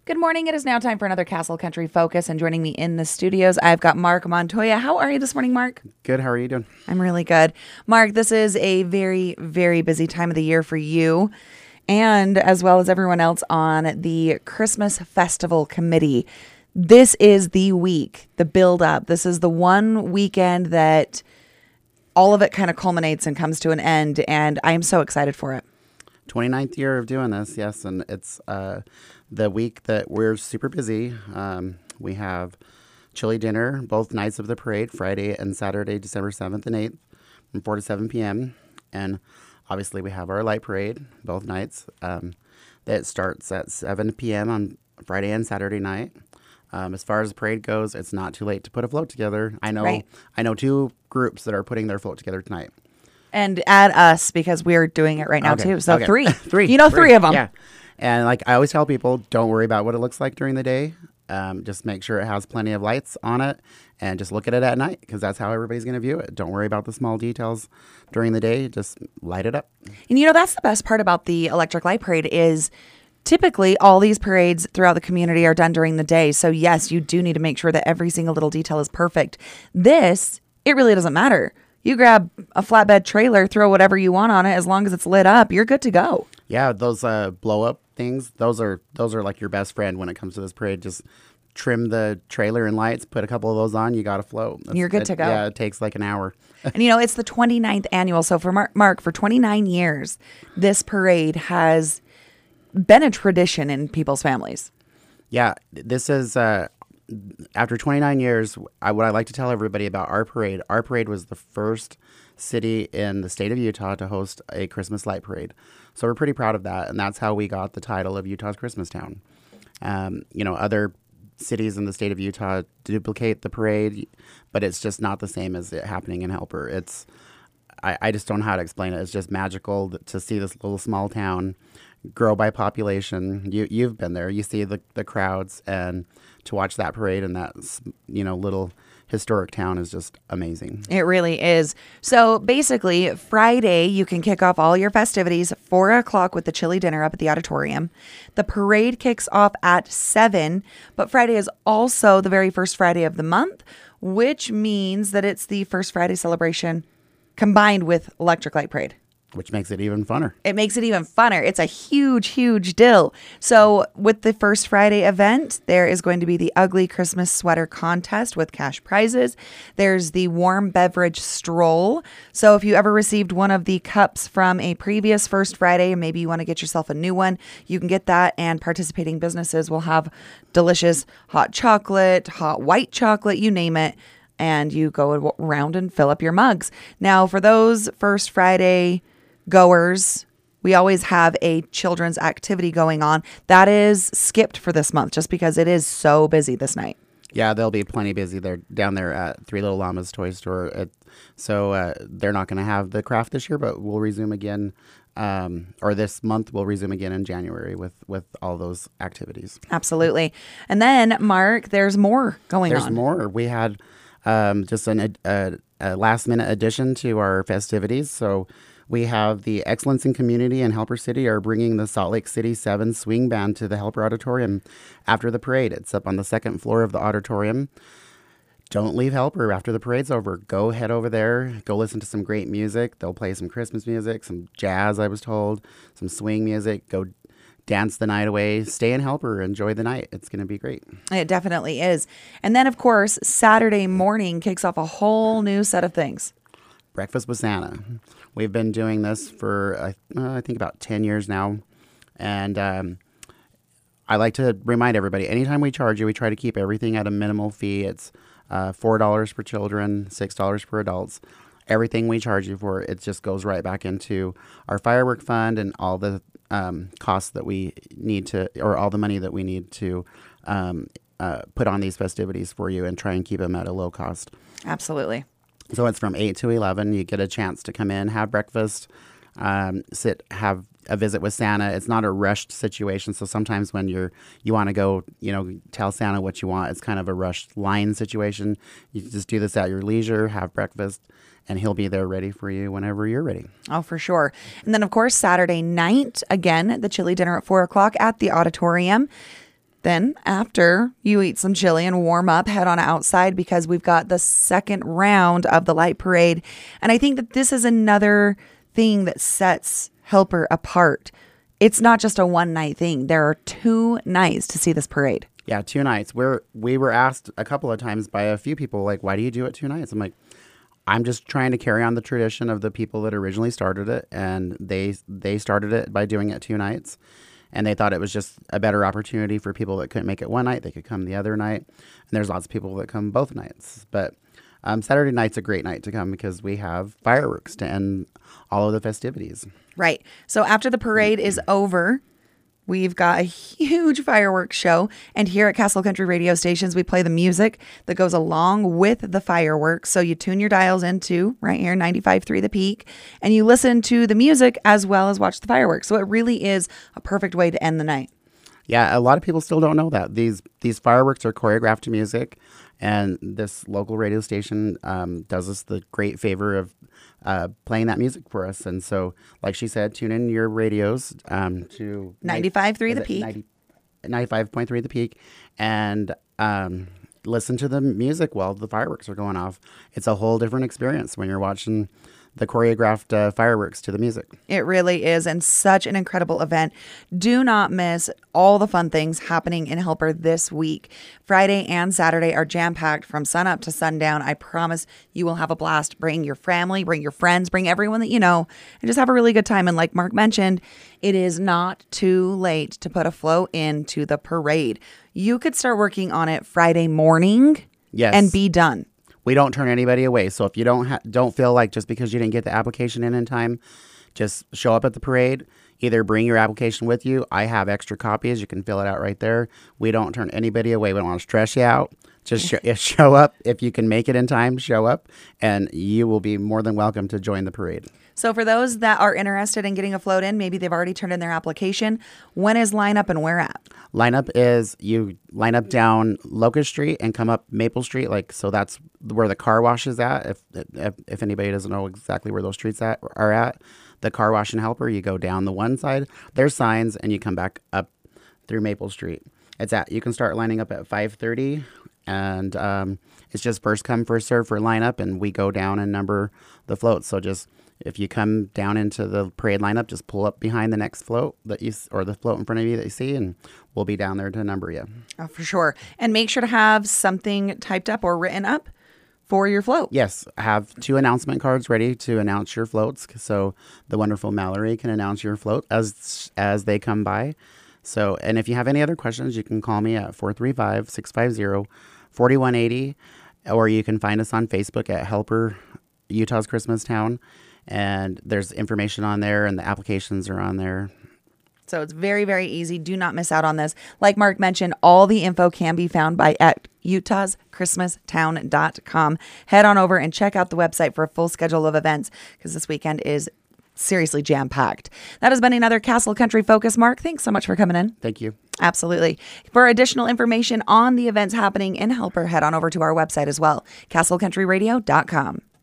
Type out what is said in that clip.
Good morning. It is now time for another Castle Country Focus, and joining me in the studios, I've got Mark Montoya. How are you this morning, Mark? Good. How are you doing? I'm really good. Mark, this is a very, very busy time of the year for you, and as well as everyone else on the Christmas Festival Committee. This is the week, the build up. This is the one weekend that all of it kind of culminates and comes to an end, and I am so excited for it. 29th year of doing this, yes, and it's the week that we're super busy. We have chili dinner both nights of the parade, Friday and Saturday, December 7th and 8th, from 4 to 7 p.m. And obviously we have our light parade both nights. That starts at 7 p.m. on Friday and Saturday night. As far as the parade goes, it's not too late to put a float together. I know two groups that are putting their float together tonight. And add us, because we're doing it right now too. So three. Three. You know, three of them. Yeah. And like I always tell people, don't worry about what it looks like during the day. Just make sure it has plenty of lights on it and just look at it at night, because that's how everybody's going to view it. Don't worry about the small details during the day. Just light it up. And you know, that's the best part about the electric light parade is typically all these parades throughout the community are done during the day. So yes, you do need to make sure that every single little detail is perfect. This, it really doesn't matter. You grab a flatbed trailer, throw whatever you want on it, as long as it's lit up, you're good to go. Yeah, those blow up things, those are like your best friend when it comes to this parade. Just trim the trailer and lights, put a couple of those on, you got to float. You're good to go. Yeah, it takes like an hour. And you know, it's the 29th annual. So for Mark, for 29 years, this parade has been a tradition in people's families. Yeah, this is after 29 years, what I like to tell everybody about our parade was the first city in the state of Utah to host a Christmas light parade. So we're pretty proud of that, and that's how we got the title of Utah's Christmas Town. Other cities in the state of Utah duplicate the parade, but it's just not the same as it happening in Helper. I just don't know how to explain it. It's just magical to see this little small town grow by population. You've been there. You see the crowds, and to watch that parade in that little historic town is just amazing. It really is. So basically, Friday, you can kick off all your festivities 4 o'clock with the chili dinner up at the auditorium. The parade kicks off at 7, but Friday is also the very first Friday of the month, which means that it's the first Friday celebration combined with Electric Light Parade. Which makes it even funner. It makes it even funner. It's a huge, huge deal. So with the first Friday event, there is going to be the Ugly Christmas Sweater Contest with cash prizes. There's the Warm Beverage Stroll. So if you ever received one of the cups from a previous First Friday, and maybe you want to get yourself a new one, you can get that. And participating businesses will have delicious hot chocolate, hot white chocolate, you name it. And you go around and fill up your mugs. Now, for those First Friday goers, we always have a children's activity going on. That is skipped for this month just because it is so busy this night. Yeah, they'll be plenty busy. They're down there at Three Little Llamas Toy Store. So they're not going to have the craft this year, but we'll resume again. Or this month we'll resume again in January with all those activities. Absolutely. And then, Mark, there's more going on. There's more. We had just a last-minute addition to our festivities. So we have the Excellence in Community and Helper City are bringing the Salt Lake City 7 Swing Band to the Helper Auditorium after the parade. It's up on the second floor of the auditorium. Don't leave Helper after the parade's over. Go head over there. Go listen to some great music. They'll play some Christmas music, some jazz, I was told, some swing music. Go dance the night away. Stay in Helper. Enjoy the night. It's going to be great. It definitely is. And then, of course, Saturday morning kicks off a whole new set of things. Breakfast with Santa. We've been doing this for, I think, about 10 years now. And I like to remind everybody, anytime we charge you, we try to keep everything at a minimal fee. It's $4 for children, $6 for adults. Everything we charge you for, it just goes right back into our firework fund and all the costs that we need to, or all the money that we need to put on these festivities for you and try and keep them at a low cost. Absolutely. So it's from 8 to 11. You get a chance to come in, have breakfast, have a visit with Santa. It's not a rushed situation. So sometimes when you want to go, tell Santa what you want, it's kind of a rushed line situation. You just do this at your leisure, have breakfast, and he'll be there ready for you whenever you're ready. Oh, for sure. And then, of course, Saturday night, again, the chili dinner at 4 o'clock at the auditorium. Then after you eat some chili and warm up, head on outside because we've got the second round of the light parade. And I think that this is another thing that sets Helper apart. It's not just a one night thing. There are 2 nights to see this parade. Yeah, 2 nights. We were asked a couple of times by a few people, like, why do you do it 2 nights? I'm like, I'm just trying to carry on the tradition of the people that originally started it. And they started it by doing it 2 nights. And they thought it was just a better opportunity for people that couldn't make it one night. They could come the other night. And there's lots of people that come both nights. But Saturday night's a great night to come because we have fireworks to end all of the festivities. Right. So after the parade is over, we've got a huge fireworks show. And here at Castle Country Radio Stations, we play the music that goes along with the fireworks. So you tune your dials into right here, 95.3 The Peak, and you listen to the music as well as watch the fireworks. So it really is a perfect way to end the night. Yeah, a lot of people still don't know that. These fireworks are choreographed to music, and this local radio station does us the great favor of playing that music for us. And so, like she said, tune in your radios to 95.3 The Peak. 95.3 The Peak, and listen to the music while the fireworks are going off. It's a whole different experience when you're watching the choreographed fireworks to the music. It really is, and such an incredible event. Do not miss all the fun things happening in Helper this week. Friday and Saturday are jam-packed from sunup to sundown. I promise you will have a blast. Bring your family, bring your friends, bring everyone that you know, and just have a really good time. And like Mark mentioned, it is not too late to put a float into the parade. You could start working on it Friday morning and be done. We don't turn anybody away. So if you don't feel like just because you didn't get the application in time, just show up at the parade. Either bring your application with you. I have extra copies. You can fill it out right there. We don't turn anybody away. We don't want to stress you out. Just show up. If you can make it in time, show up, and you will be more than welcome to join the parade. So for those that are interested in getting a float in, maybe they've already turned in their application. When is lineup and where at? Lineup is you line up down Locust Street and come up Maple Street. So that's where the car wash is at. If anybody doesn't know exactly where those streets are at, the car wash and Helper, you go down the one side. There's signs, and you come back up through Maple Street. You can start lining up at 5:30, and it's just first come, first serve for lineup, and we go down and number the floats. So just if you come down into the parade lineup, just pull up behind the next float or the float in front of you that you see, and we'll be down there to number you. Oh, for sure. And make sure to have something typed up or written up for your float. Yes, have 2 announcement cards ready to announce your floats, so the wonderful Mallory can announce your float as they come by. So, and if you have any other questions, you can call me at 435-650-4180, or you can find us on Facebook at Helper Utah's Christmas Town. And there's information on there, and the applications are on there. So it's very, very easy. Do not miss out on this. Like Mark mentioned, all the info can be found at utahschristmastown.com. Head on over and check out the website for a full schedule of events, because this weekend is seriously jam-packed. That has been another Castle Country Focus. Mark, thanks so much for coming in. Thank you. Absolutely. For additional information on the events happening in Helper, head on over to our website as well, castlecountryradio.com.